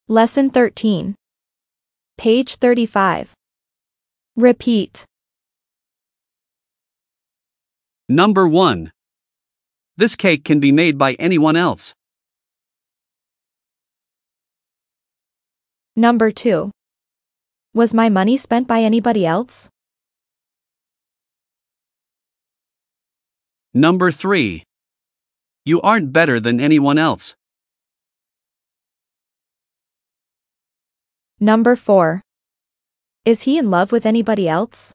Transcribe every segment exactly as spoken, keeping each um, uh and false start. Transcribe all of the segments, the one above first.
Lesson thirteen. Page thirty-five. Repeat. Number one. This cake can be made by anyone else. Number two. Was my money spent by anybody else? Number three. You aren't better than anyone else. Number four. Is he in love with anybody else?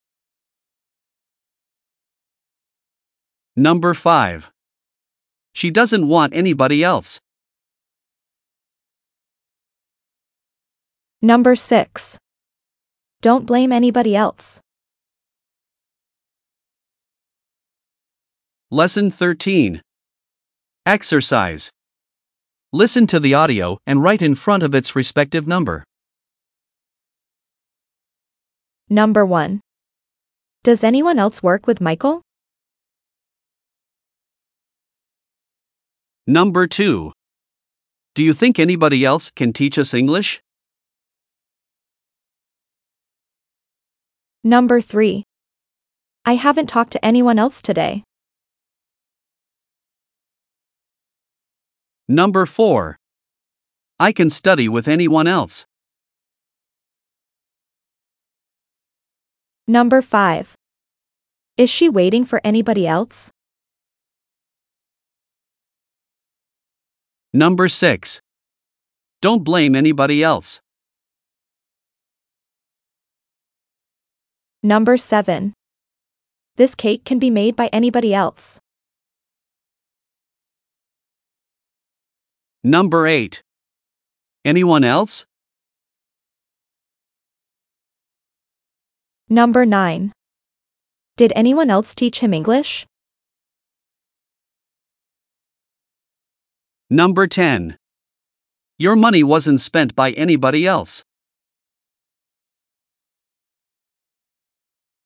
Number five. She doesn't want anybody else. Number six. Don't blame anybody else. Lesson thirteen. Exercise. Listen to the audio and write in front of its respective number. Number one. Does anyone else work with Michael? Number two. Do you think anybody else can teach us English? Number three. I haven't talked to anyone else today. Number four. I can study with anyone else. Number five. Is she waiting for anybody else? Number six. Don't blame anybody else. Number seven. This cake can be made by anybody else. Number eight. Anyone else? Number nine. Did anyone else teach him English? Number ten. Your money wasn't spent by anybody else.